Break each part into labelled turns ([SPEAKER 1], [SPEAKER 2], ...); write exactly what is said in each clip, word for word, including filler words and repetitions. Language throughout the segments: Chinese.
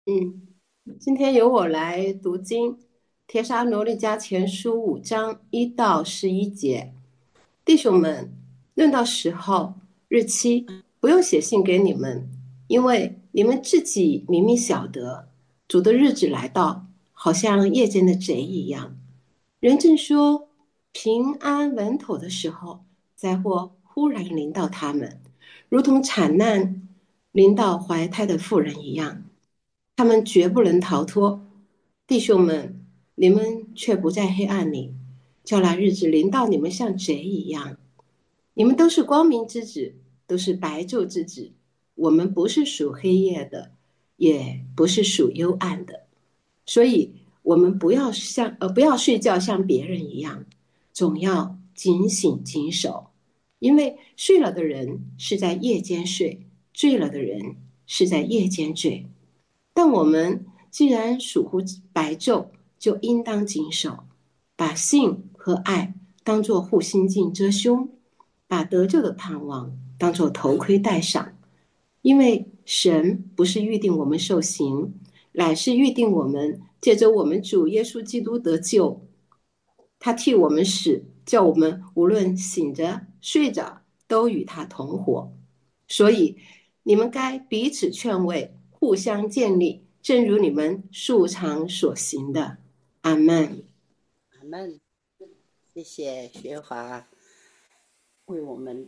[SPEAKER 1] 嗯，今天由我来读经，《帖撒罗尼迦前书》五章一到十一节。弟兄们，论到时候、日期，不用写信给你们，因为你们自己明明晓得，主的日子来到，好像夜间的贼一样。人正说平安稳妥的时候，灾祸忽然临到他们，如同产难临到怀胎的妇人一样。他们绝不能逃脱。弟兄们，你们却不在黑暗里，叫那日子临到你们像贼一样。你们都是光明之子，都是白昼之子。我们不是属黑夜的，也不是属幽暗的。所以，我们不要像呃不要睡觉像别人一样，总要警醒谨守。因为睡了的人是在夜间睡，醉了的人是在夜间醉。但我们既然属乎白昼，就应当谨守，把信和爱当作护心镜遮胸，把得救的盼望当作头盔戴上。因为神不是预定我们受刑，乃是预定我们借着我们主耶稣基督得救。他替我们死，叫我们无论醒着睡着，都与他同活。所以你们该彼此劝慰，互相建立，正如你们素常所行的。阿门。
[SPEAKER 2] 阿门。谢谢学华为我们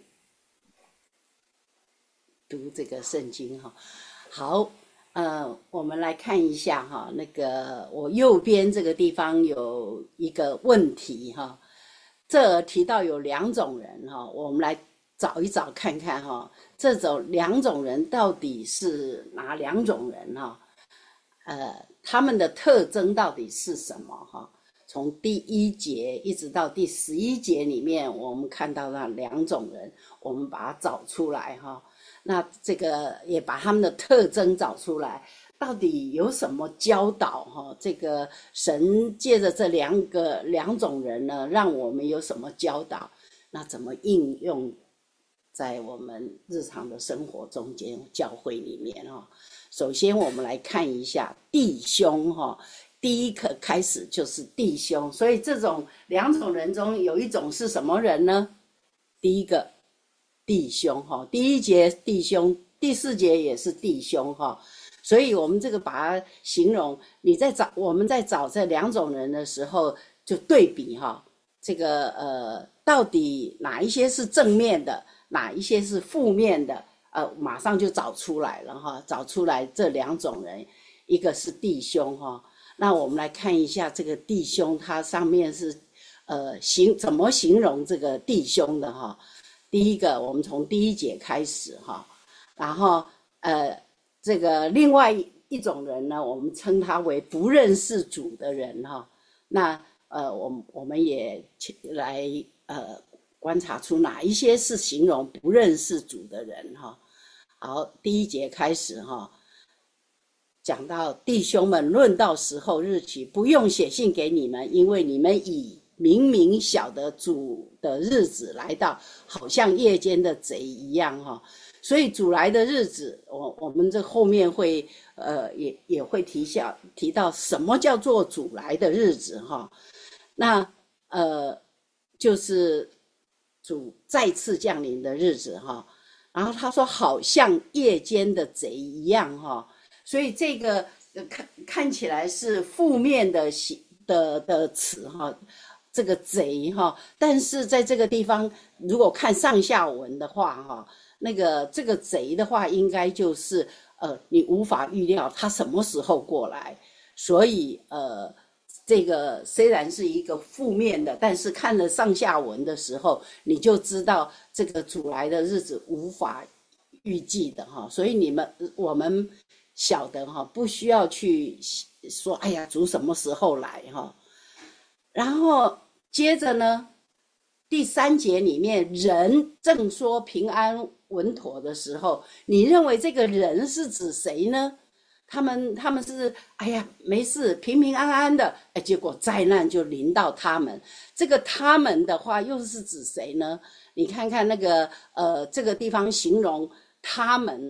[SPEAKER 2] 读这个圣经哈。好，呃，我们来看一下哈，那个我右边这个地方有一个问题哈，这提到有两种人哈，我们来找一找看看哈，这种两种人到底是哪两种人哈？呃，他们的特征到底是什么哈？从第一节一直到第十一节里面，我们看到那两种人，我们把它找出来哈。那这个也把他们的特征找出来，到底有什么教导哈？这个神借着这两个两种人呢，让我们有什么教导？那怎么应用在我们日常的生活中间、教会里面哈？首先，我们来看一下弟兄哈。第一课开始就是弟兄，所以这种两种人中有一种是什么人呢？第一个弟兄哈，第一节弟兄，第四节也是弟兄哈，所以我们这个把它形容，你在找我们在找这两种人的时候，就对比哈，这个呃，到底哪一些是正面的，哪一些是负面的，呃，马上就找出来了哈，找出来这两种人，一个是弟兄哈。那我们来看一下这个弟兄，它上面是呃形怎么形容这个弟兄的哈？第一个，我们从第一节开始哈，然后呃这个另外一种人呢，我们称他为不认识主的人哈。那呃我我们也来呃观察出哪一些是形容不认识主的人哈。好，第一节开始哈。讲到弟兄们，论到时候日期，不用写信给你们，因为你们已明明晓得主的日子来到，好像夜间的贼一样哈。所以主来的日子，我我们这后面会呃也也会提下提到什么叫做主来的日子哈。那呃就是主再次降临的日子哈。然后他说好像夜间的贼一样哈。所以这个看看起来是负面的的的词哈，这个贼哈，但是在这个地方，如果看上下文的话哈，那个这个贼的话，应该就是呃，你无法预料他什么时候过来，所以呃，这个虽然是一个负面的，但是看了上下文的时候，你就知道这个主来的日子无法预计的哈，所以你们我们。晓得哈，不需要去说，哎呀，主什么时候来哈？然后接着呢，第三节里面，人正说平安稳妥的时候，你认为这个人是指谁呢？他们他们是哎呀没事平平安安的，哎，结果灾难就临到他们。这个他们的话又是指谁呢？你看看那个呃这个地方形容他们。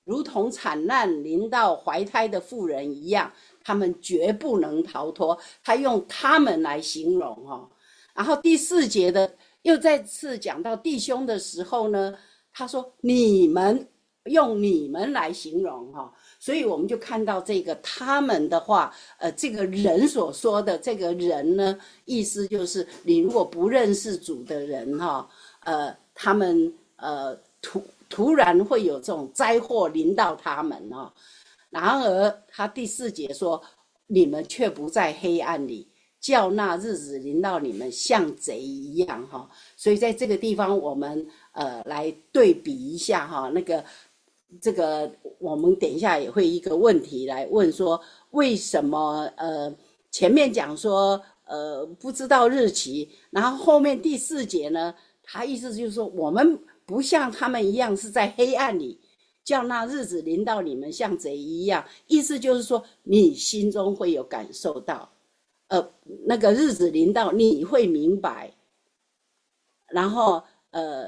[SPEAKER 2] 如同惨难临到怀胎的妇人一样，他们绝不能逃脱。他用他们来形容哈。然后第四节的又再次讲到弟兄的时候呢，他说你们，用你们来形容哈。所以我们就看到这个他们的话，呃，这个人所说的这个人呢，意思就是你如果不认识主的人哈，呃，他们呃突突然会有这种灾祸临到他们哦。然而他第四节说，你们却不在黑暗里，叫那日子临到你们像贼一样哈。所以在这个地方我们呃来对比一下哈，那个这个我们等一下也会一个问题来问说，为什么呃前面讲说呃不知道日期，然后后面第四节呢，他意思就是说我们不像他们一样是在黑暗里，叫那日子临到你们像贼一样，意思就是说你心中会有感受到，呃那个日子临到你会明白，然后呃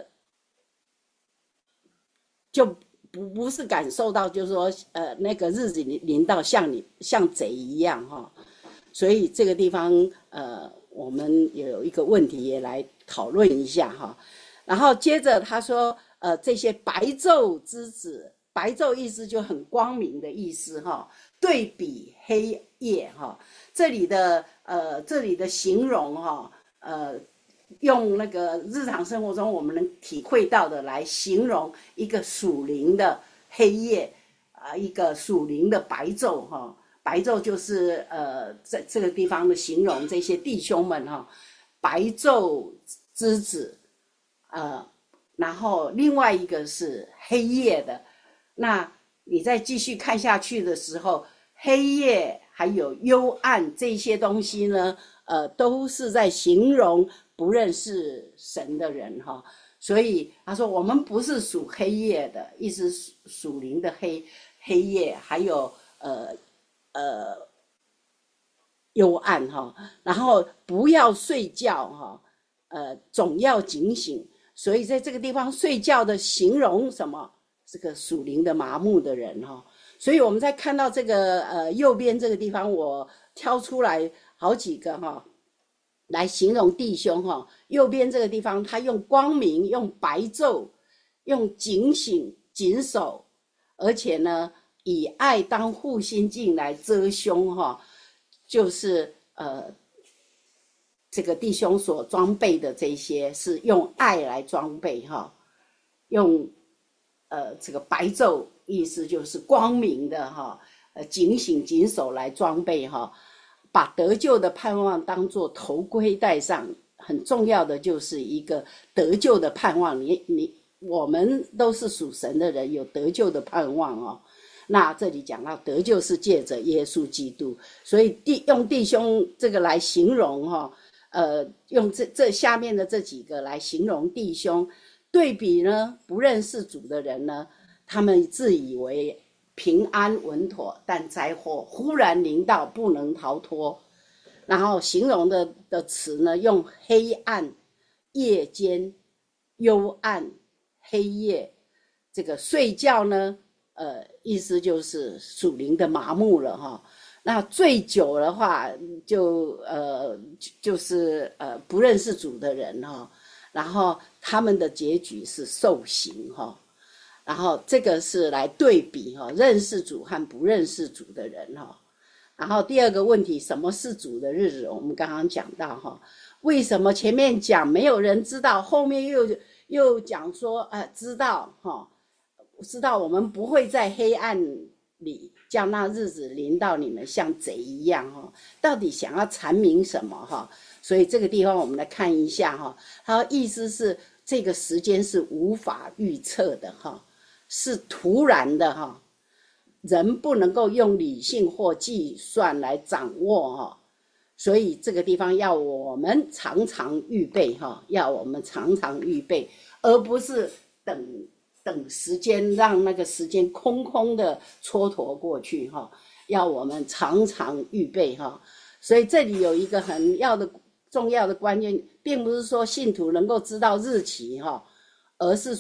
[SPEAKER 2] 就不不是感受到，就是说，呃，那个日子临临到像你像贼一样哈。所以这个地方，呃，我们有一个问题也来讨论一下哈。然后接着他说，呃，这些白昼之子，白昼意思就很光明的意思哈，对比黑夜哈。这里的呃，这里的形容哈，呃。用那个日常生活中我们能体会到的来形容一个属灵的黑夜啊、呃，一个属灵的白昼哈。白昼就是呃，在这个地方的形容这些弟兄们哈，白昼之子，呃，然后另外一个是黑夜的。那你再继续看下去的时候，黑夜还有幽暗这些东西呢，呃，都是在形容不认识神的人哈。所以他说我们不是属黑夜的，意思属灵的黑黑夜，还有呃呃幽暗哈。然后不要睡觉哈，呃，总要警醒。所以在这个地方睡觉的形容什么？这个属灵的麻木的人哈。所以我们在看到这个呃右边这个地方，我挑出来好几个哈，来形容弟兄哈。右边这个地方，他用光明、用白昼、用警醒、谨守，而且呢，以爱当护心镜来遮胸哈，就是呃。这个弟兄所装备的这些是用爱来装备哈，用呃这个白昼意思就是光明的哈，呃警醒谨守来装备哈，把得救的盼望当作头盔戴上，很重要的就是一个得救的盼望。你你我们都是属神的人，有得救的盼望哦。那这里讲到得救是借着耶稣基督，所以弟用弟兄这个来形容哈。呃，用这这下面的这几个来形容弟兄，对比呢，不认识主的人呢，他们自以为平安稳妥，但灾祸忽然临到，不能逃脱。然后形容的的词呢，用黑暗、夜间、幽暗、黑夜。这个睡觉呢，呃，意思就是属灵的麻木了哈。那醉酒的话，就呃就是呃不认识主的人哈、哦，然后他们的结局是受刑哈、哦，然后这个是来对比哈、哦，认识主和不认识主的人哈、哦。然后第二个问题，什么是主的日子？我们刚刚讲到哈、哦，为什么前面讲没有人知道，后面又又讲说呃知道哈、哦，知道我们不会在黑暗里。叫那日子临到你们像贼一样哈，到底想要阐明什么哈？所以这个地方我们来看一下哈，它意思是这个时间是无法预测的哈，是突然的哈，人不能够用理性或计算来掌握哈，所以这个地方要我们常常预备哈，要我们常常预备，而不是等。等时间，让那个时间空空的蹉跎过去哈，要我们常常预备哈。所以这里有一个很要的重要的观念，并不是说信徒能够知道日期哈，而是说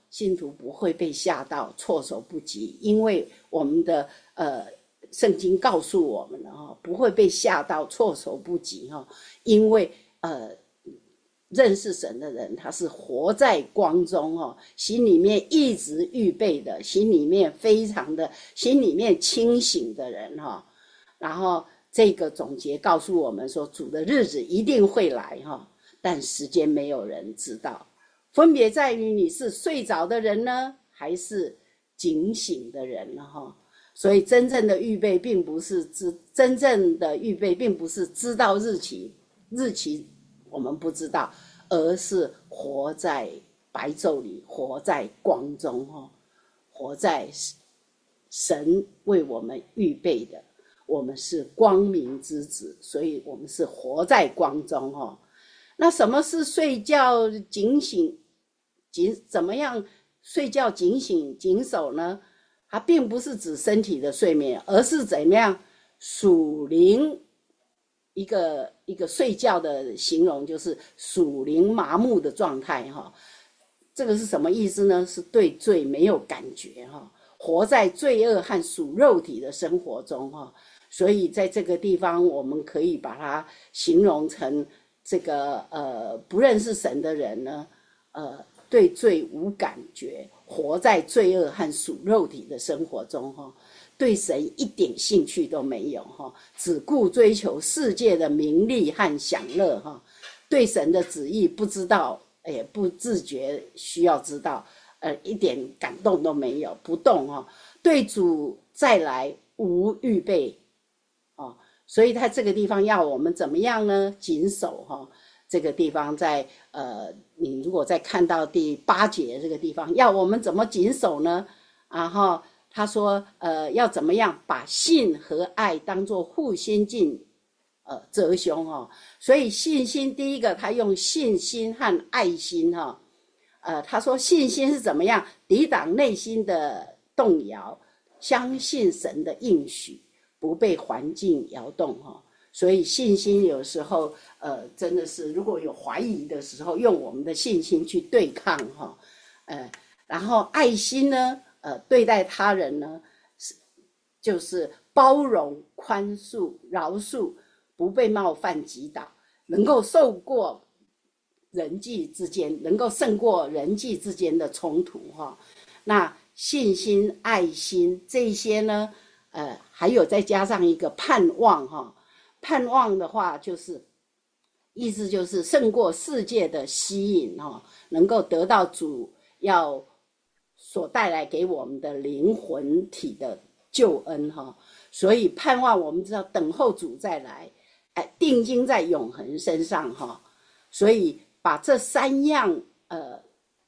[SPEAKER 2] 信徒不会被吓到措手不及，因为我们的呃圣经告诉我们了哈，不会被吓到措手不及哈，因为呃认识神的人，他是活在光中哦，心里面一直预备的，心里面非常的，心里面清醒的人哈。然后这个总结告诉我们说，主的日子一定会来哈，但时间没有人知道，分别在于你是睡着的人呢，还是警醒的人了哈。所以真正的预备并不是知，真正的预备并不是知道日期，日期我们不知道，而是活在白昼里，活在光中哈，活在神为我们预备的，我们是光明之子，所以我们是活在光中哈。那什么是睡觉警醒？警怎么样睡觉警醒警守呢？它并不是指身体的睡眠，而是怎么样属灵一个一个睡觉的形容，就是属灵麻木的状态哈。这个是什么意思呢？是对罪没有感觉哈，活在罪恶和属肉体的生活中哈。所以在这个地方，我们可以把它形容成这个呃不认识神的人呢，呃对罪无感觉，活在罪恶和属肉体的生活中哈，对神一点兴趣都没有哈，只顾追求世界的名利和享乐哈，对神的旨意不知道，也不自觉需要知道，呃一点感动都没有，不动哈，对主再来无预备。哦，所以他这个地方要我们怎么样呢？谨守哈、哦，这个地方在呃，你如果再看到第八节这个地方，要我们怎么谨守呢？然后他说呃，要怎么样把信和爱当作护心镜，呃，遮胸哦。所以信心第一个，他用信心和爱心哈、哦，呃，他说信心是怎么样抵挡内心的动摇，相信神的应许。不被环境摇动哈，所以信心有时候呃真的是如果有怀疑的时候，用我们的信心去对抗哈，呃，然后爱心呢，呃，对待他人呢，就是包容、宽恕、饶恕，不被冒犯击倒，能够受过人际之间，能够胜过人际之间的冲突哈。那信心、爱心这些呢？呃，还有再加上一个盼望哈，盼望的话就是意思就是胜过世界的吸引哈，能够得到主要所带来给我们的灵魂体的救恩哈，所以盼望我们知道等候主再来，哎，定睛在永恒身上哈，所以把这三样呃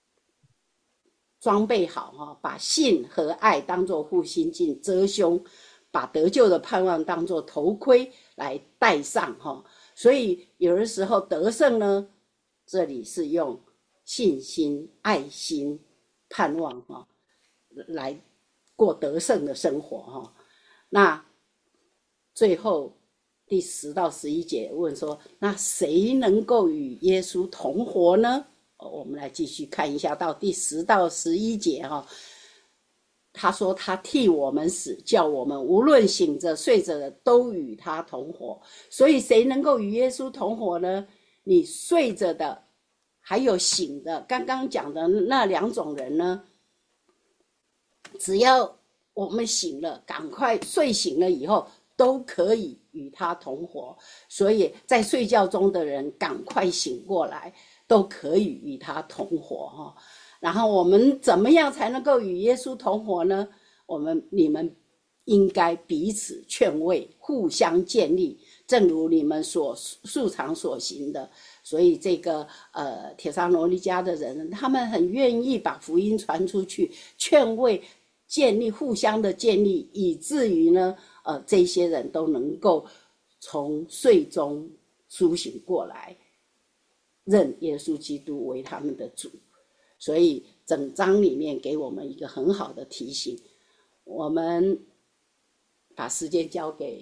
[SPEAKER 2] 装备好哈，把信和爱当作护心镜遮胸，把得救的盼望当作头盔来戴上哈。所以有的时候得胜呢，这里是用信心、爱心、盼望哈来过得胜的生活哈。那最后第十到十一节问说，那谁能够与耶稣同活呢？我们来继续看一下到第十到十一节哈。他说他替我们死，叫我们无论醒着睡着的都与他同活。所以谁能够与耶稣同活呢？你睡着的还有醒的，刚刚讲的那两种人呢，只要我们醒了，赶快睡醒了以后都可以与他同活。所以在睡觉中的人赶快醒过来，都可以与他同活哈。然后我们怎么样才能够与耶稣同活呢？我们你们应该彼此劝慰，互相建立，正如你们所素常所行的。所以这个呃帖撒罗尼迦的人，他们很愿意把福音传出去，劝慰、建立，互相的建立，以至于呢，呃，这些人都能够从睡中苏醒过来，认耶稣基督为他们的主。所以整章里面给我们一个很好的提醒，我们把时间交给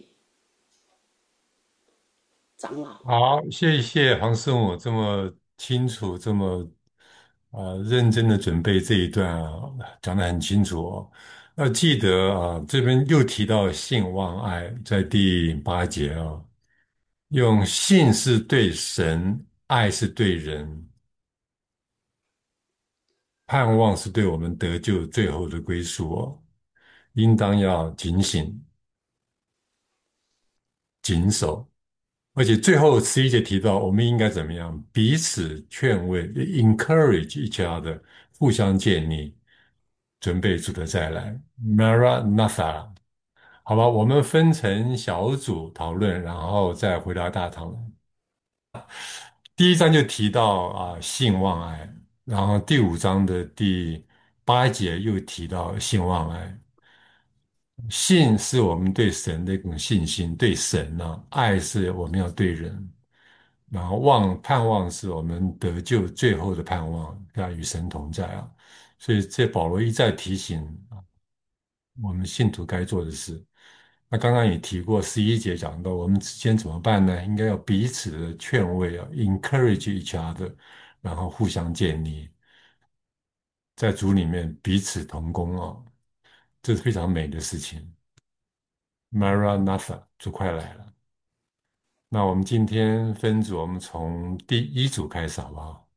[SPEAKER 2] 长老。
[SPEAKER 3] 好，谢谢黄师母这么清楚、这么呃，认真的准备这一段啊，讲得很清楚哦。要记得啊，这边又提到信望爱，在第八节啊，用信是对神，爱是对人，盼望是对我们得救最后的归宿哦，应当要警醒、谨守。而且最后十一节提到，我们应该怎么样？彼此劝慰，encourage each other，互相建立，准备主的再来。Maranatha，好吧，我们分成小组讨论，然后再回到大堂。第一章就提到啊，性望爱，然后第五章的第八节又提到性望爱。信是我们对神的一种信心，对神呢、爱是我们要对人。然后望盼望是我们得救最后的盼望，要与神同在啊。所以这保罗一再提醒啊，我们信徒该做的事。那刚刚也提过，十一节讲到我们之间怎么办呢？应该要彼此的劝慰啊，encourage each other，然后互相建立，在主里面彼此同工啊，这是非常美的事情。Maranatha，就快来了。那我们今天分组，我们从第一组开始好不好？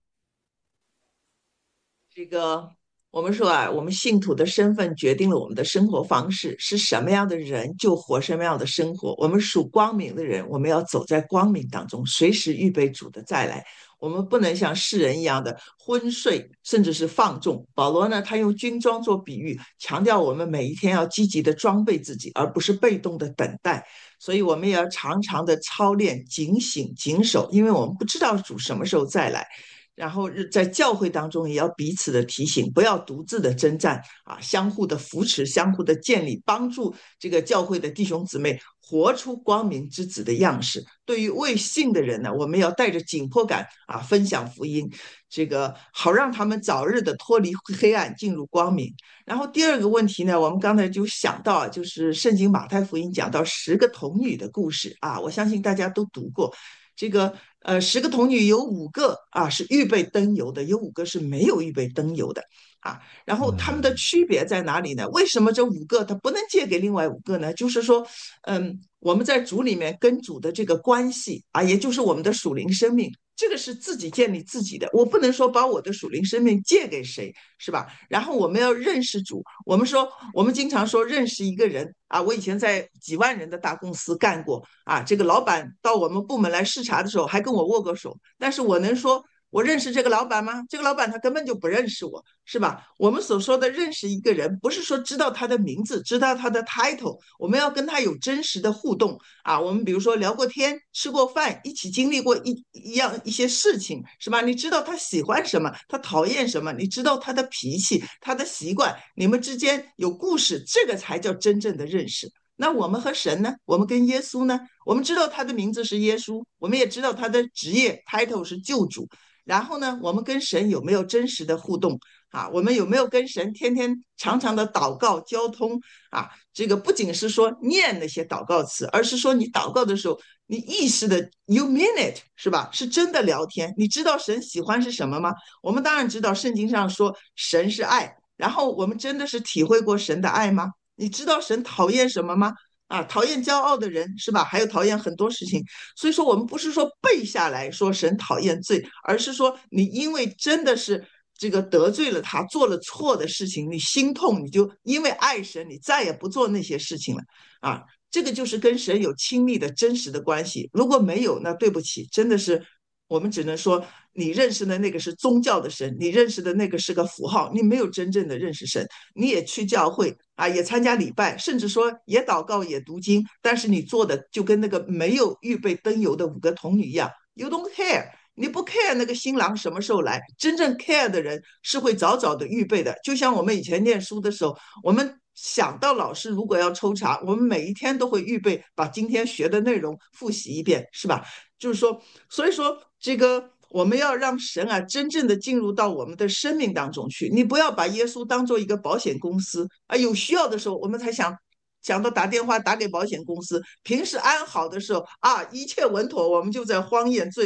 [SPEAKER 4] 这个我们说啊，我们信徒的身份决定了我们的生活方式，是什么样的人就活什么样的生活。我们属光明的人，我们要走在光明当中，随时预备主的再来。我们不能像世人一样的昏睡，甚至是放纵。保罗呢，他用军装做比喻，强调我们每一天要积极的装备自己，而不是被动的等待。所以我们也要常常的操练、警醒、谨守，因为我们不知道主什么时候再来。然后在教会当中也要彼此的提醒，不要独自的征战啊，相互的扶持，相互的建立，帮助这个教会的弟兄姊妹活出光明之子的样式。对于未信的人呢，我们要带着紧迫感啊，分享福音，这个好让他们早日的脱离黑暗，进入光明。然后第二个问题呢，我们刚才就想到啊，就是圣经马太福音讲到十个童女的故事啊，我相信大家都读过。这个呃，十个童女有五个啊是预备灯油的，有五个是没有预备灯油的啊。然后他们的
[SPEAKER 3] 嗯
[SPEAKER 4] 区别在哪里呢？为什么这五个他不能借给另外五个呢？就是说，嗯，我们在主里面跟主的这个关系啊，也就是我们的属灵生命，这个是自己建立自己的。我不能说把我的属灵生命借给谁，是吧？然后我们要认识主。我们说，我们经常说认识一个人啊，我以前在几万人的大公司干过啊，这个老板到我们部门来视察的时候，还跟我握过手。但是我能说我认识这个老板吗？这个老板他根本就不认识我，是吧？我们所说的认识一个人，不是说知道他的名字，知道他的 title，我们要跟他有真实的互动啊。我们比如说聊过天、吃过饭，一起经历过一一样一些事情，是吧？你知道他喜欢什么，他讨厌什么，你知道他的脾气、他的习惯，你们之间有故事，这个才叫真正的认识。那我们和神呢？我们跟耶稣呢？我们知道他的名字是耶稣，我们也知道他的职业 title 是救主。然后呢，我们跟神有没有真实的互动啊？我们有没有跟神天天常常的祷告交通啊？这个不仅是说念那些祷告词，而是说你祷告的时候，你意识的 you mean it 是吧？是真的聊天。你知道神喜欢是什么吗？我们当然知道，圣经上说神是爱，然后我们真的是体会过神的爱吗？你知道神讨厌什么吗？啊，讨厌骄傲的人是吧？还有讨厌很多事情。所以说，我们不是说背下来说神讨厌罪，而是说你因为真的是这个得罪了他，做了错的事情，你心痛，你就因为爱神，你再也不做那些事情了啊。这个就是跟神有亲密的真实的关系。如果没有，那对不起，真的是我们只能说你认识的那个是宗教的神，你认识的那个是个符号，你没有真正的认识神。你也去教会啊，也参加礼拜，甚至说也祷告也读经，但是你做的就跟那个没有预备灯油的五个童女一样，you don't care。你不 care 那个新郎什么时候来，真正 care 的人是会早早的预备的。就像我们以前念书的时候，我们想到老师如果要抽查，我们每一天都会预备把今天学的内容复习一遍，是吧？就是说，所以说这个我们要让神啊真正的进入到我们的生命当中去。你不要把耶稣当做一个保险公司啊，有需要的时候我们才想想到打电话打给保险公司。平时安好的时候啊，一切稳妥，我们就在荒野最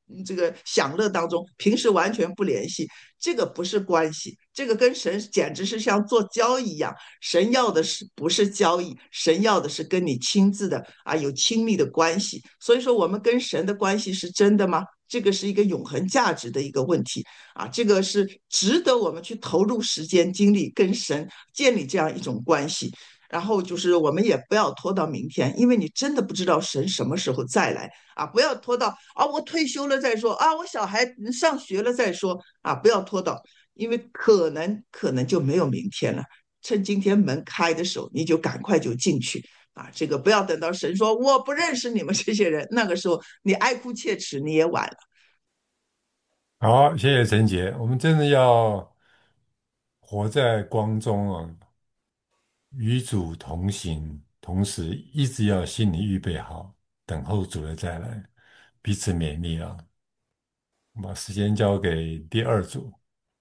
[SPEAKER 4] 嗯这个享乐当中，平时完全不联系，这个不是关系，这个跟神简直是像做交易一样。神要的是不是交易？神要的是跟你亲自的啊有亲密的关系。所以说，我们跟神的关系是真的吗？这个是一个永恒价值的一个问题啊，这个是值得我们去投入时间精力跟神建立这样一种关系。然后就是我们也不要拖到明天，因为你真的不知道神什么时候再来啊！不要拖到啊，我退休了再说啊，我小孩上学了再说啊，不要拖到，因为可能可能就没有明天了。趁今天门开的时候，你就赶快就进去啊！这个不要等到神说我不认识你们这些人，那个时候你哀哭切齿，你也晚了。
[SPEAKER 3] 好，谢谢陈杰，我们真的要活在光中啊，与主同行，同时一直要心里预备好，等候主的再来，彼此勉励啊。我把时间交给第二组。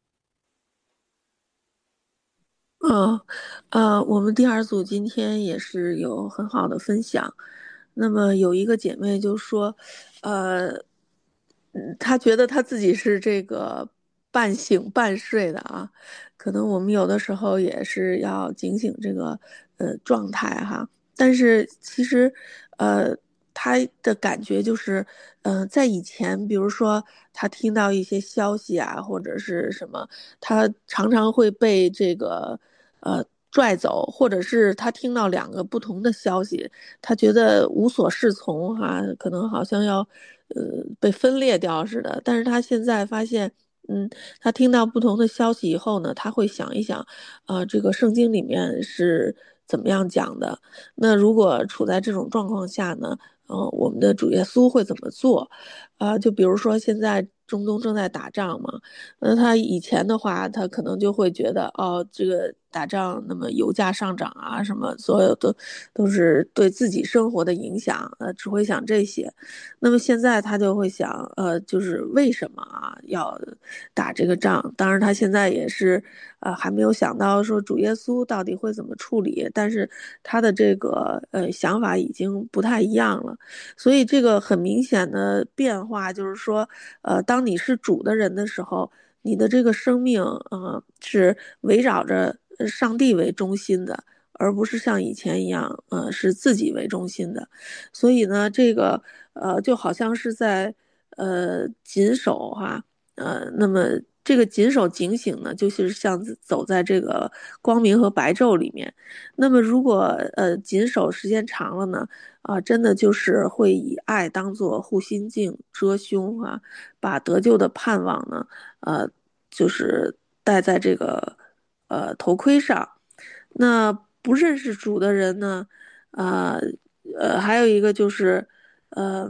[SPEAKER 5] 嗯，呃，我们第二组今天也是有很好的分享。那么有一个姐妹就说，呃，嗯她觉得她自己是这个半醒半睡的啊，可能我们有的时候也是要警醒这个呃状态哈。但是其实，呃，她的感觉就是，嗯、呃，在以前，比如说她听到一些消息啊，或者是什么。他常常会被这个呃拽走，或者是他听到两个不同的消息，他觉得无所适从哈、可能好像要呃被分裂掉似的。但是他现在发现，嗯，他听到不同的消息以后呢，他会想一想，啊、这个圣经里面是怎么样讲的？那如果处在这种状况下呢，呃，我们的主耶稣会怎么做？啊、就比如说现在中东正在打仗嘛。那他以前的话，他可能就会觉得，哦，这个打仗，那么油价上涨啊，什么所有的都是对自己生活的影响，呃，只会想这些。那么现在他就会想，呃，就是为什么啊要打这个仗？当然，他现在也是，呃，还没有想到说主耶稣到底会怎么处理，但是他的这个呃想法已经不太一样了。所以这个很明显的变化就是说，呃，当你是主的人的时候，你的这个生命，呃，是围绕着呃上帝为中心的，而不是像以前一样，呃，是自己为中心的。所以呢，这个呃，就好像是在呃谨守哈，呃，那么这个谨守警醒呢，就是像走在这个光明和白昼里面。那么如果呃谨守时间长了呢？啊，真的就是会以爱当做护心镜遮胸啊，把得救的盼望呢，呃，就是戴在这个呃头盔上。那不认识主的人呢，啊呃，还有一个就是，呃，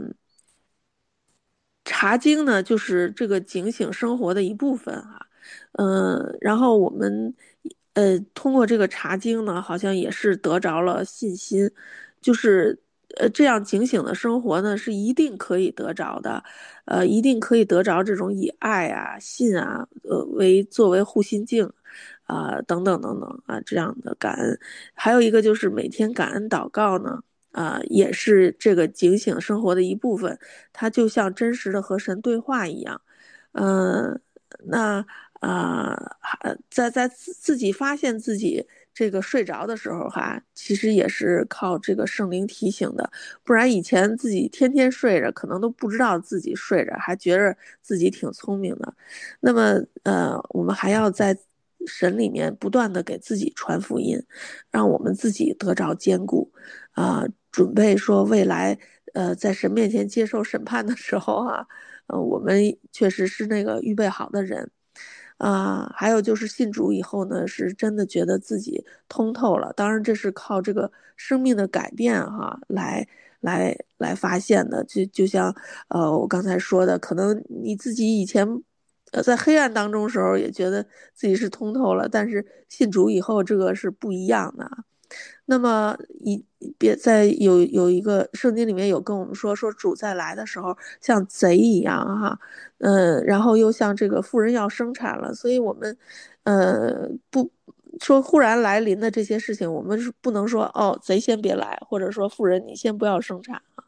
[SPEAKER 5] 查经呢，就是这个警醒生活的一部分哈、嗯，然后我们呃通过这个查经呢，好像也是得着了信心，就是呃这样警醒的生活呢，是一定可以得着的，呃，一定可以得着这种以爱啊、信啊，呃为作为护心镜。啊、等等等等啊，这样的感恩，还有一个就是每天感恩祷告呢，啊、也是这个警醒生活的一部分，它就像真实的和神对话一样。嗯、那啊，呃在在自自己发现自己这个睡着的时候哈，其实也是靠这个圣灵提醒的，不然以前自己天天睡着，可能都不知道自己睡着，还觉着自己挺聪明的。那么呃，我们还要在神里面不断的给自己传福音，让我们自己得着坚固，啊、准备说未来呃在神面前接受审判的时候啊。呃，我们确实是那个预备好的人，啊、还有就是信主以后呢，是真的觉得自己通透了。当然，这是靠这个生命的改变哈，来来来发现的。就就像呃，我刚才说的，可能你自己以前呃在黑暗当中的时候也觉得自己是通透了，但是信主以后，这个是不一样的。那么一别在有有一个圣经里面有跟我们说，说主再来的时候像贼一样哈，嗯，然后又像这个妇人要生产了，所以我们，呃，不说忽然来临的这些事情，我们是不能说哦，贼先别来，或者说妇人你先不要生产啊，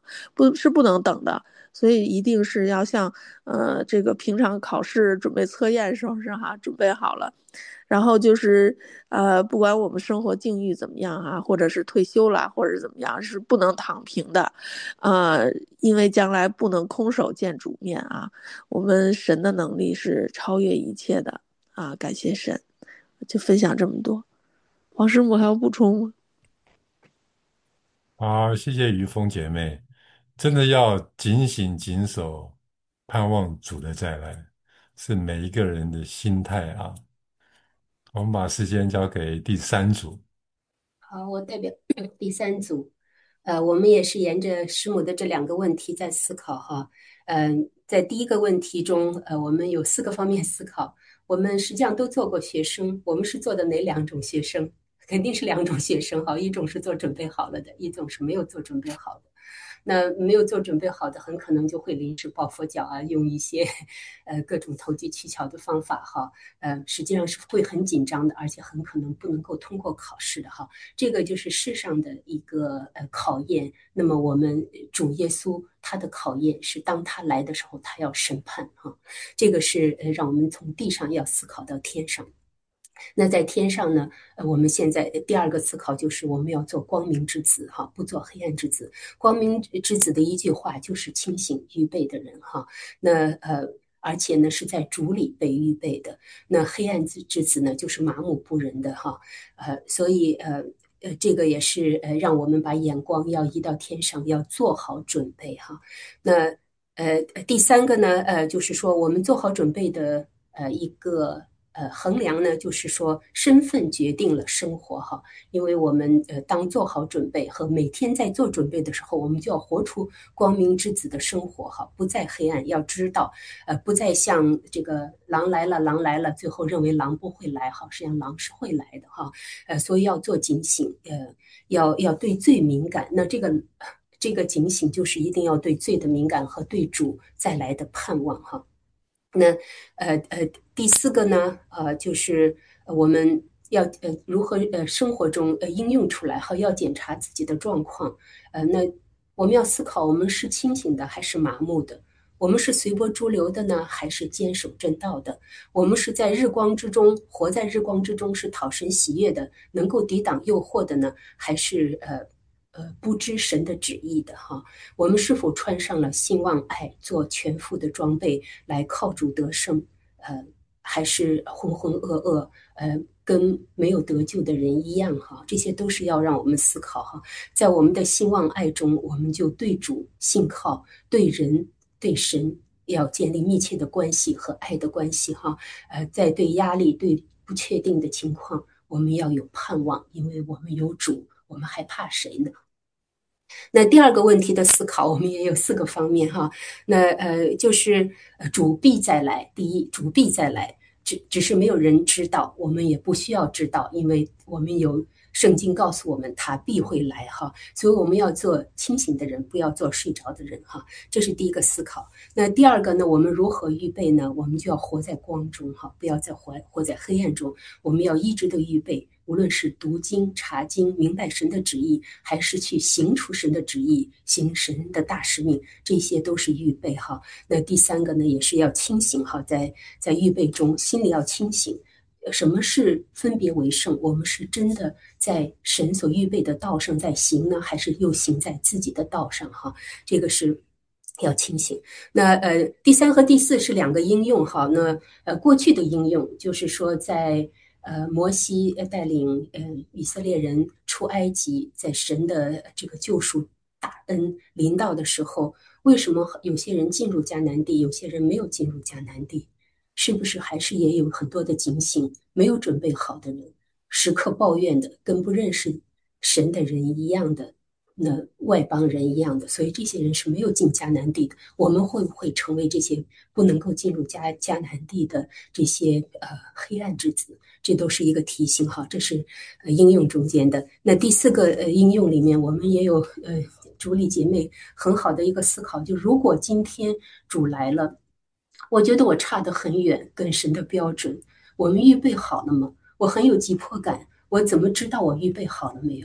[SPEAKER 5] 不是不能等的。所以一定是要像呃这个平常考试准备测验时候是哈准备好了，然后就是呃不管我们生活境遇怎么样啊，或者是退休了或者是怎么样，是不能躺平的，呃因为将来不能空手见主面啊，我们神的能力是超越一切的啊，感谢神。就分享这么多，黄师母还要补充吗？
[SPEAKER 3] 好，谢谢于峰姐妹，真的要警醒谨守，盼望主的再来，是每一个人的心态啊。我们把时间交给第三组。
[SPEAKER 1] 好，我代表第三组，呃，我们也是沿着师母的这两个问题在思考哈。嗯、在第一个问题中，呃，我们有四个方面思考。我们实际上都做过学生，我们是做的哪两种学生？肯定是两种学生哈，一种是做准备好了的，一种是没有做准备好的。那没有做准备好的，很可能就会临时抱佛脚啊，用一些呃各种投机取巧的方法哈，呃，实际上是会很紧张的，而且很可能不能够通过考试的哈。这个就是世上的一个呃考验。那么我们主耶稣他的考验是当他来的时候，他要审判哈。这个是呃让我们从地上要思考到天上。那在天上呢？呃，我们现在第二个思考就是我们要做光明之子哈，不做黑暗之子。光明之子的一句话就是清醒预备的人哈。那呃，而且呢是在主里被预备的。那黑暗之之子呢，就是麻木不仁的哈。呃，所以呃。呃，这个也是呃，让我们把眼光要移到天上，要做好准备哈。那呃，第三个呢，呃，就是说我们做好准备的呃一个呃衡量呢，就是说身份决定了生活哈，因为我们呃当做好准备和每天在做准备的时候，我们就要活出光明之子的生活哈，不再黑暗，要知道呃不再像这个狼来了狼来了，最后认为狼不会来哈，实际上狼是会来的哈，呃所以要做警醒，呃要要对罪敏感，那这个。这个警醒就是一定要对罪的敏感和对主再来的盼望哈。那呃呃，第四个呢，呃，就是我们要呃如何呃生活中呃应用出来哈，要检查自己的状况。呃，那我们要思考，我们是清醒的还是麻木的？我们是随波逐流的呢，还是坚守正道的？我们是在日光之中活在日光之中，是讨神喜悦的，能够抵挡诱惑的呢，还是呃呃不知神的旨意的哈？我们是否穿上了兴旺爱做全副的装备来靠主得胜？呃，还是浑浑噩噩？呃，跟没有得救的人一样哈？这些都是要让我们思考哈。在我们的兴旺爱中，我们就对主信靠，对人对神要建立密切的关系和爱的关系哈。呃，在对压力、对不确定的情况，我们要有盼望，因为我们有主，我们还怕谁呢？那第二个问题的思考，我们也有四个方面哈。那呃，就是呃主必再来。第一，主必再来，只只是没有人知道，我们也不需要知道，因为我们有圣经告诉我们他必会来哈。所以我们要做清醒的人，不要做睡着的人哈。这是第一个思考。那第二个呢，我们如何预备呢？我们就要活在光中哈，不要再活活在黑暗中。我们要一直的预备。无论是读经、查经、明白神的旨意，还是去行出神的旨意、行神的大使命，这些都是预备哈。那第三个呢，也是要清醒哈，在在预备中，心里要清醒。什么是分别为圣？我们是真的在神所预备的道上在行呢，还是又行在自己的道上哈？这个是。要清醒。那呃，第三和第四是两个应用哈。那呃，过去的应用就是说在。呃，摩西带领呃以色列人出埃及，在神的这个救赎大恩临到的时候，为什么有些人进入迦南地，有些人没有进入迦南地？是不是还是也有很多的警醒，没有准备好的人，时刻抱怨的，跟不认识神的人一样的，那外邦人一样的，所以这些人是没有进迦南地的。我们会不会成为这些不能够进入迦迦南地的这些呃黑暗之子？这都是一个提醒哈，这是呃应用中间的。那第四个呃应用里面，我们也有呃主里姐妹很好的一个思考，就如果今天主来了，我觉得我差得很远，跟神的标准，我们预备好了吗？我很有急迫感，我怎么知道我预备好了没有？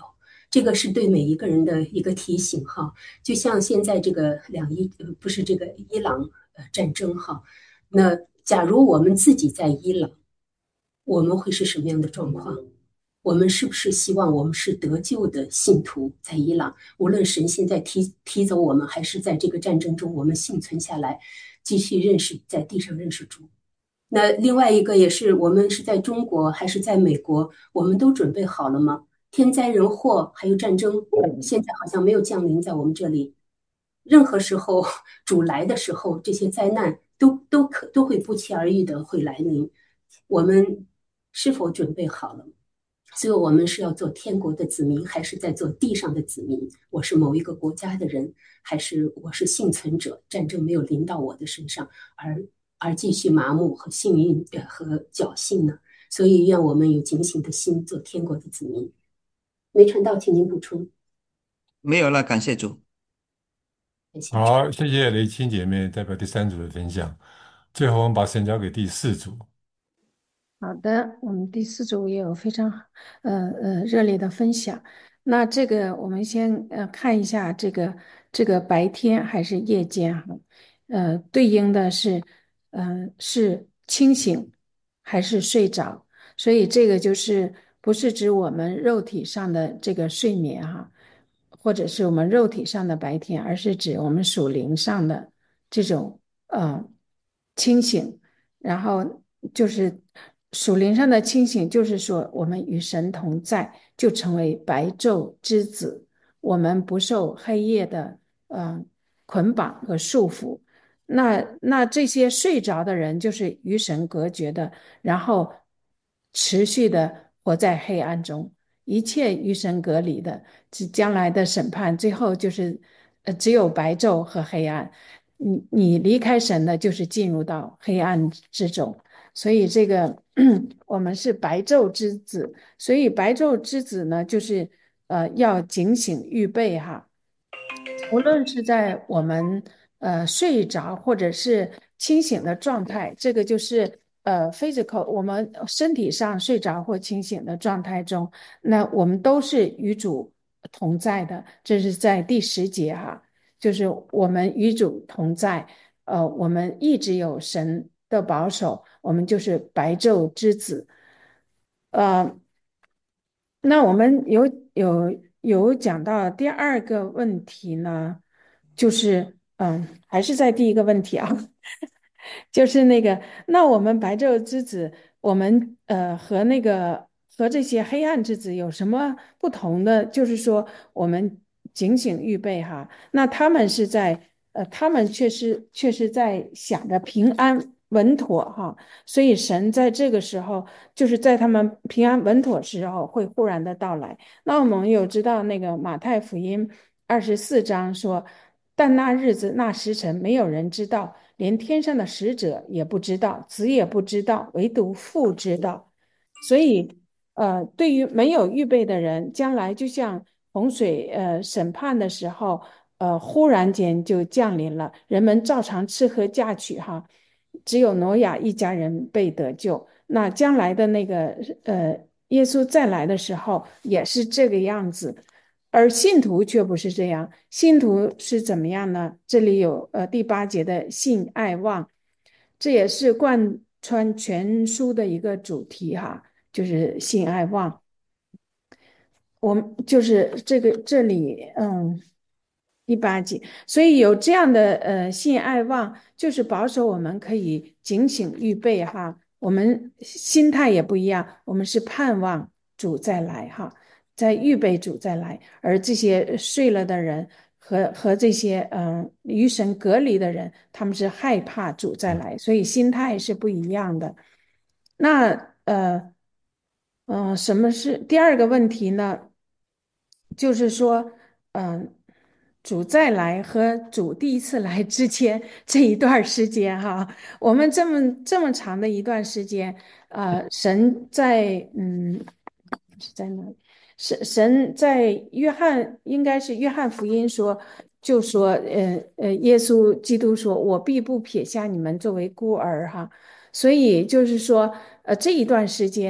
[SPEAKER 6] 这个是对每一个人的一个提醒哈。就像现在这个两伊呃不是这个伊朗呃战争哈，那假如我们自己在伊朗，我们会是什么样的状况？我们是不是希望我们是得救的信徒在伊朗？无论神现在踢踢走我们，还是在这个战争中我们幸存下来，继续认识在地上认识主。那另外一个也是，我们是在中国还是在美国，我们都准备好了吗？天灾人祸还有战争，现在好像没有降临在我们这里。任何时候主来的时候，这些灾难都都可都会不期而遇的会来临。我们是否准备好了？所以我们是要做天国的子民，还是在做地上的子民？我是某一个国家的人，还是我是幸存者？战争没有临到我的身上，而而继续麻木和幸运呃和侥幸呢？所以愿我们有警醒的心，做天国的子民。没传道，请您补充。
[SPEAKER 7] 没有了，感谢主。
[SPEAKER 6] 感谢主。
[SPEAKER 3] 好，谢谢雷青姐妹代表第三组的分享。最后，我们把时间交给第四组。
[SPEAKER 8] 好的，我们第四组也有非常呃呃热烈的分享。那这个我们先呃看一下这个这个白天还是夜间哈，呃对应的是呃是清醒还是睡着，所以这个就是不是指我们肉体上的这个睡眠哈，或者是我们肉体上的白天，而是指我们属灵上的这种呃清醒。然后就是属灵上的清醒，就是说我们与神同在，就成为白昼之子，我们不受黑夜的呃捆绑和束缚。那那这些睡着的人，就是与神隔绝的，然后持续的活在黑暗中，一切与神隔离的，是将来的审判，最后就是呃只有白昼和黑暗。你你离开神的，就是进入到黑暗之中。所以这个我们是白昼之子，所以白昼之子呢，就是呃要警醒预备哈。无论是在我们呃睡着或者是清醒的状态，这个就是呃 physical 我们身体上睡着或清醒的状态中，那我们都是与主同在的。这是在第十节哈，就是我们与主同在，呃，我们一直有神的保守，我们就是白昼之子。呃，那我们有有有讲到第二个问题呢，就是嗯，还是在第一个问题啊，就是那个，那我们白昼之子，我们呃和那个和这些黑暗之子有什么不同的？就是说，我们警醒预备哈，那他们是在呃，他们确实确实在想着平安稳妥哈，所以神在这个时候，就是在他们平安稳妥时候会忽然的到来。那我们有知道那个马太福音二十四章说，但那日子那时辰没有人知道，连天上的使者也不知道，子也不知道，唯独父知道。所以，呃，对于没有预备的人，将来就像洪水呃审判的时候，呃，忽然间就降临了，人们照常吃喝嫁娶哈，只有挪亚一家人被得救。那将来的那个呃，耶稣再来的时候也是这个样子。而信徒却不是这样，信徒是怎么样呢？这里有呃第八节的信爱望，这也是贯穿全书的一个主题哈，就是信爱望。我们就是这个这里嗯第八节，所以有这样的呃信爱望，就是保守我们可以警醒预备哈，我们心态也不一样，我们是盼望主再来哈。在预备主再来，而这些睡了的人和和这些嗯、呃、与神隔离的人，他们是害怕主再来，所以心态是不一样的。那呃嗯、呃，什么是第二个问题呢？就是说，嗯、呃，主再来和主第一次来之间这一段时间哈，我们这么这么长的一段时间，呃，神在嗯是在哪里？神神在约翰应该是约翰福音说，就说呃呃，耶稣基督说：“我必不撇下你们作为孤儿哈。”所以就是说，呃，这一段时间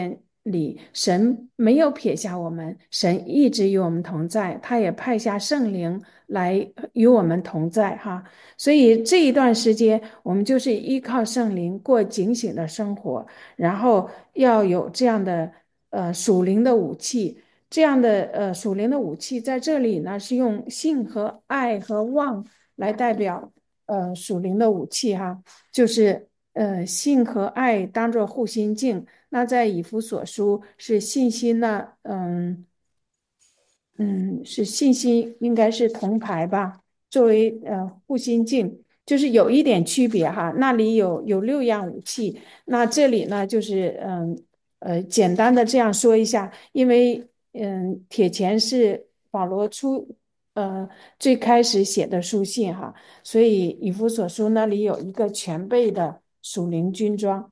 [SPEAKER 8] 里，神没有撇下我们，神一直与我们同在，他也派下圣灵来与我们同在哈。所以这一段时间，我们就是依靠圣灵过警醒的生活，然后要有这样的呃属灵的武器。这样的呃属灵的武器在这里呢，是用信和爱和望来代表呃属灵的武器哈，就是呃信和爱当做护心镜。那在以弗所书是信心呢，嗯嗯，是信心应该是铜牌吧，作为呃护心镜，就是有一点区别哈。那里有有六样武器，那这里呢就是嗯呃简单的这样说一下，因为嗯铁钱是保罗初呃最开始写的书信哈，所以以弗所书那里有一个全备的属灵军装。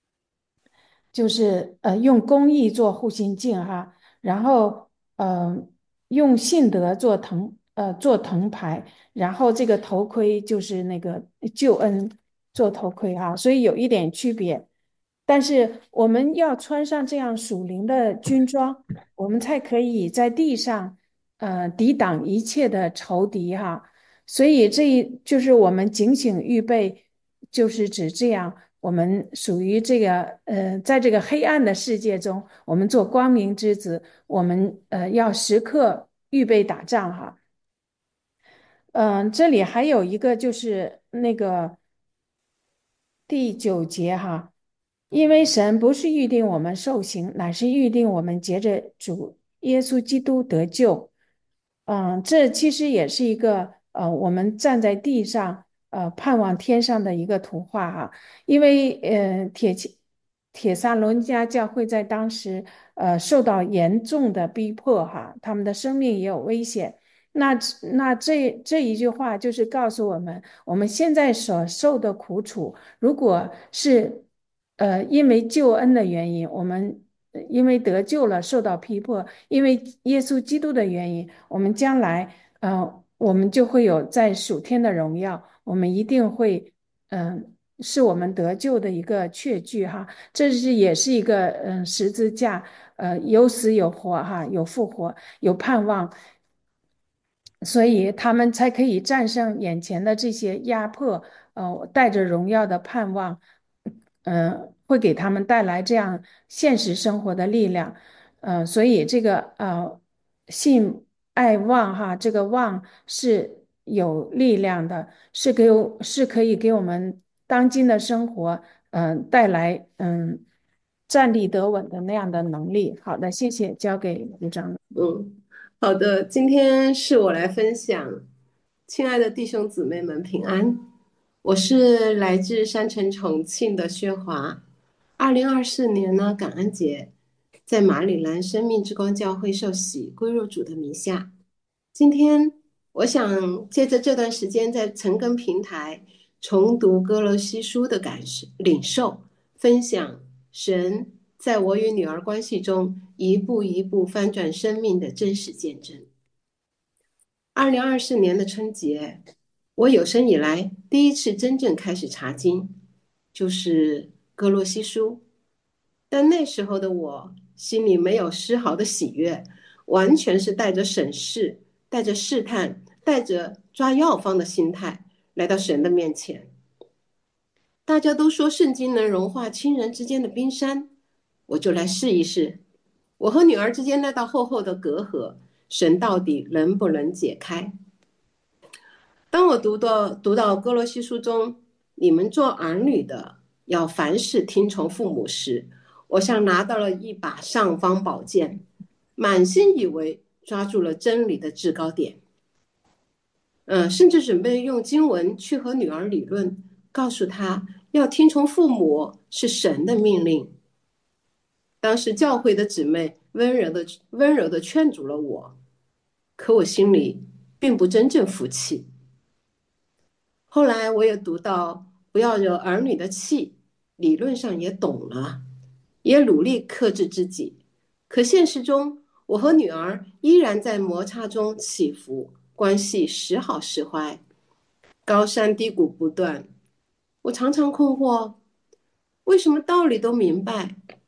[SPEAKER 8] 就是呃用公义做护心镜哈，然后呃用信德做藤呃做藤牌，然后这个头盔就是那个救恩做头盔哈，所以有一点区别。但是我们要穿上这样属灵的军装，我们才可以在地上呃抵挡一切的仇敌哈。所以这一就是我们警醒预备，就是指这样。我们属于这个呃，在这个黑暗的世界中，我们做光明之子，我们呃要时刻预备打仗哈。嗯、这里还有一个就是那个第九节哈，因为神不是预定我们受刑，乃是预定我们借着主耶稣基督得救。嗯，这其实也是一个呃，我们站在地上呃，盼望天上的一个图画哈。因为呃，铁铁萨罗尼迦教会在当时呃受到严重的逼迫哈，他们的生命也有危险。那那这这一句话就是告诉我们，我们现在所受的苦楚，如果是呃因为救恩的原因，我们呃因为得救了受到逼迫，因为耶稣基督的原因，我们将来呃我们就会有在属天的荣耀，我们一定会嗯、呃是我们得救的一个确据哈。这是也是一个嗯、呃十字架，呃有死有活哈，有复活有盼望。所以他们才可以战胜眼前的这些压迫，呃，带着荣耀的盼望，呃，会给他们带来这样现实生活的力量，呃，所以这个呃信爱望哈，这个望是有力量的，是给是可以给我们当今的生活，嗯、呃，带来嗯站立得稳的那样的能力。好的，谢谢，交给组长。
[SPEAKER 1] 嗯，好的，今天是我来分享，亲爱的弟兄姊妹们平安，我是来自山城重庆的薛华。二零二四年呢，感恩节，在马里兰生命之光教会受洗，归入主的名下。今天我想借着这段时间在陈根平台重读哥罗西书的感受领受，分享神在我与女儿关系中一步一步翻转生命的真实见证。二零二四年的春节，我有生以来第一次真正开始查经，就是哥罗西书。但那时候的我心里没有丝毫的喜悦，完全是带着审视、带着试探、带着抓药方的心态来到神的面前。大家都说圣经能融化亲人之间的冰山，我就来试一试，我和女儿之间那道厚厚的隔阂，神到底能不能解开？当我读到读到哥罗西书中，你们做儿女的要凡事听从父母时，我像拿到了一把尚方宝剑，满心以为抓住了真理的制高点。嗯，甚至准备用经文去和女儿理论，告诉她要听从父母是神的命令。当时教会的姊妹温柔的温柔的劝阻了我，可我心里并不真正服气。后来我也读到不要惹儿女的气，理论上也懂了，也努力克制自己。可现实中，我和女儿依然在摩擦中起伏，关系时好时坏，高山低谷不断。我常常困惑，为什么道理都明白，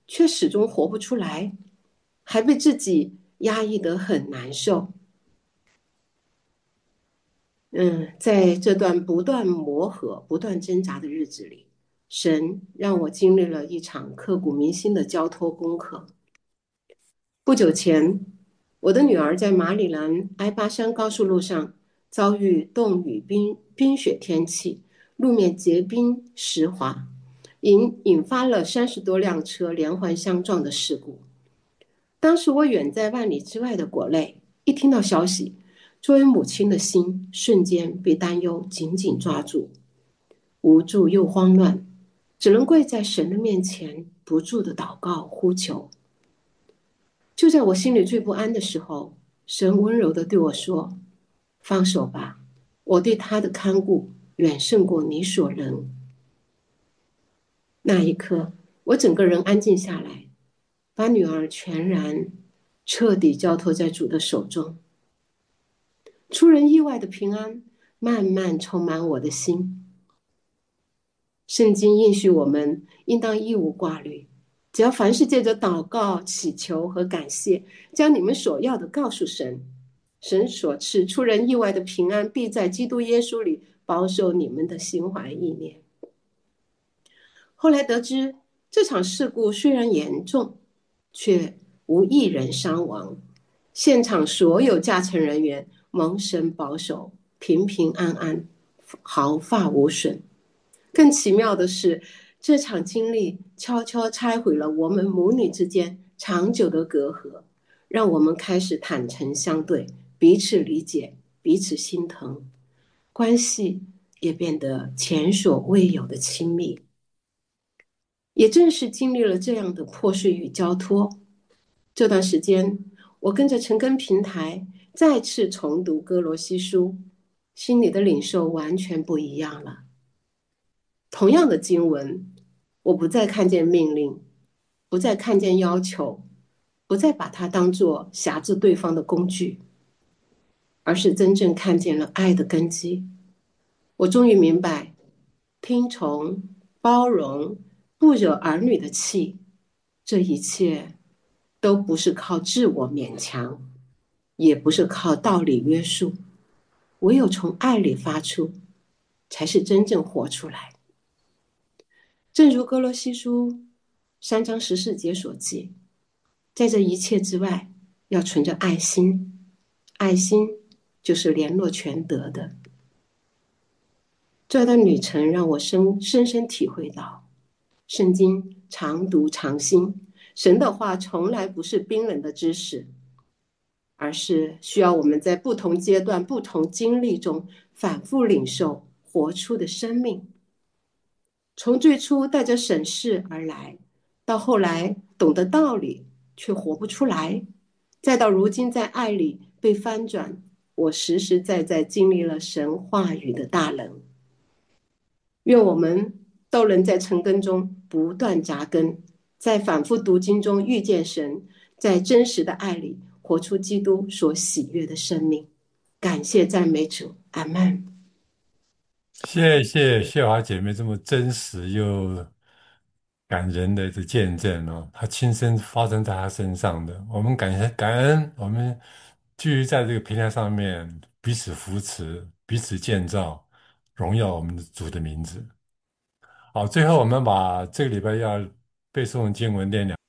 [SPEAKER 1] 却始终活不出来，还被自己压抑得很难受。嗯，在这段不断磨合、不断挣扎的日子里，神让我经历了一场刻骨铭心的交托功课。不久前，我的女儿在马里兰埃巴山高速路上遭遇冻雨冰冰雪天气，路面结冰湿滑，引引发了三十多辆车连环相撞的事故。当时我远在万里之外的国内，一听到消息，作为母亲的心瞬间被担忧紧紧抓住，无助又慌乱，只能跪在神的面前，不住的祷告呼求。就在我心里最不安的时候，神温柔地对我说：放手吧，我对他的看顾远胜过你所能。那一刻，我整个人安静下来，把女儿全然彻底交托在主的手中。出人意外的平安慢慢充满我的心。圣经应许我们应当一无挂虑，只要凡事借着祷告、祈求和感谢，将你们所要的告诉神，神所赐出人意外的平安必在基督耶稣里保守你们的心怀意念。后来得知，这场事故虽然严重，却无一人伤亡，现场所有驾乘人员蒙神保守，平平安安，毫发无损。更奇妙的是，这场经历悄悄拆毁了我们母女之间长久的隔阂，让我们开始坦诚相对，彼此理解，彼此心疼，关系也变得前所未有的亲密。也正是经历了这样的破碎与交托，这段时间我跟着陈根平台再次重读哥罗西书，心里的领受完全不一样了。同样的经文，我不再看见命令，不再看见要求，不再把它当作辖制对方的工具，而是真正看见了爱的根基。我终于明白，听从、包容、不惹儿女的气，这一切都不是靠自我勉强，也不是靠道理约束，唯有从爱里发出，才是真正活出来。正如哥罗西书三章十四节所记，在这一切之外，要存着爱心，爱心就是联络全德的。这段旅程让我深深深体会到，圣经常读常新，神的话从来不是冰冷的知识，而是需要我们在不同阶段、不同经历中反复领受、活出的生命。从最初带着审视而来，到后来懂得道理却活不出来，再到如今在爱里被翻转，我实实在在经历了神话语的大能。愿我们都能在陈根中不断扎根，在反复读经中遇见神，在真实的爱里活出基督所喜悦的生命。感谢赞美主，阿们。
[SPEAKER 3] 谢谢谢华姐妹这么真实又感人的这见证哦，她亲身发生在她身上的。我们感谢感恩，我们继续在这个平台上面彼此扶持，彼此建造，荣耀我们的主的名字。好，最后我们把这个礼拜要背诵的经文念两。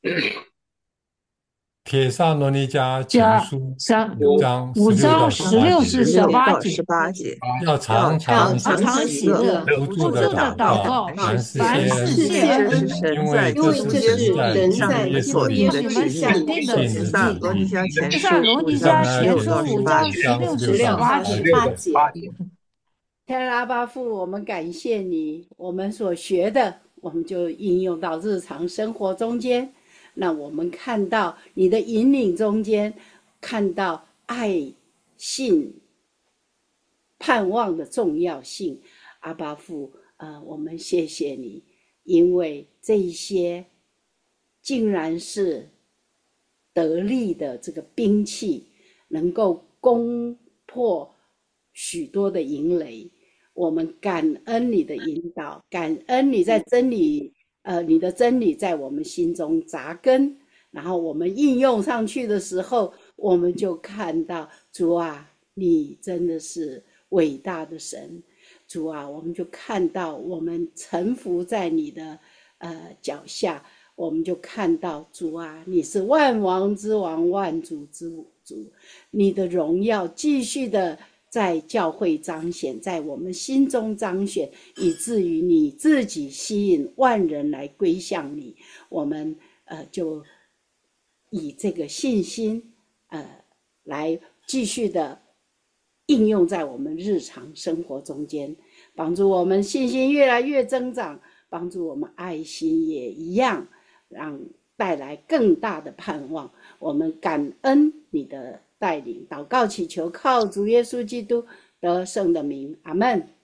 [SPEAKER 3] 帖撒罗尼迦前
[SPEAKER 9] 加
[SPEAKER 3] 书
[SPEAKER 9] 三
[SPEAKER 3] 五章
[SPEAKER 9] 五
[SPEAKER 3] 十六到
[SPEAKER 9] 章
[SPEAKER 3] 十八节，
[SPEAKER 9] 十六至十八
[SPEAKER 4] 到十
[SPEAKER 9] 节，
[SPEAKER 4] 八节，
[SPEAKER 3] 要常常
[SPEAKER 4] 常
[SPEAKER 9] 常喜乐，
[SPEAKER 3] 不住的
[SPEAKER 9] 不住的
[SPEAKER 3] 祷
[SPEAKER 9] 祷
[SPEAKER 3] 告，
[SPEAKER 9] 告，
[SPEAKER 3] 凡事
[SPEAKER 9] 凡
[SPEAKER 3] 先
[SPEAKER 9] 事谢恩，
[SPEAKER 3] 因为
[SPEAKER 1] 因为这是
[SPEAKER 3] 这是神
[SPEAKER 1] 神在
[SPEAKER 3] 在基督耶
[SPEAKER 1] 基督耶
[SPEAKER 3] 稣里
[SPEAKER 1] 稣里
[SPEAKER 9] 你们
[SPEAKER 1] 定
[SPEAKER 9] 所定的
[SPEAKER 1] 的旨
[SPEAKER 9] 旨
[SPEAKER 1] 意。
[SPEAKER 4] 帖撒罗尼
[SPEAKER 9] 意。
[SPEAKER 4] 迦前
[SPEAKER 9] 帖撒罗尼
[SPEAKER 4] 书五章
[SPEAKER 9] 迦前
[SPEAKER 4] 十六到
[SPEAKER 9] 书五
[SPEAKER 4] 十八节。
[SPEAKER 9] 章十六至十
[SPEAKER 3] 十六
[SPEAKER 9] 八
[SPEAKER 3] 到十
[SPEAKER 9] 节。
[SPEAKER 1] 八节。
[SPEAKER 2] 天然阿巴父，我们感谢你，我们所学的，我们就应用到日常生活中间。那我们看到你的引领中间，看到爱、信、盼望的重要性。阿巴父，呃，我们谢谢你，因为这一些竟然是得力的这个兵器，能够攻破许多的营垒。我们感恩你的引导，感恩你在真理呃，你的真理在我们心中扎根，然后我们应用上去的时候，我们就看到主啊，你真的是伟大的神。主啊，我们就看到我们臣服在你的呃脚下，我们就看到主啊，你是万王之王，万主之主，你的荣耀继续的在教会彰显，在我们心中彰显，以至于你自己吸引万人来归向你。我们呃就以这个信心呃来继续的应用在我们日常生活中间，帮助我们信心越来越增长，帮助我们爱心也一样，让带来更大的盼望。我们感恩你的带领，祷告祈求靠主耶稣基督得胜的名，阿们。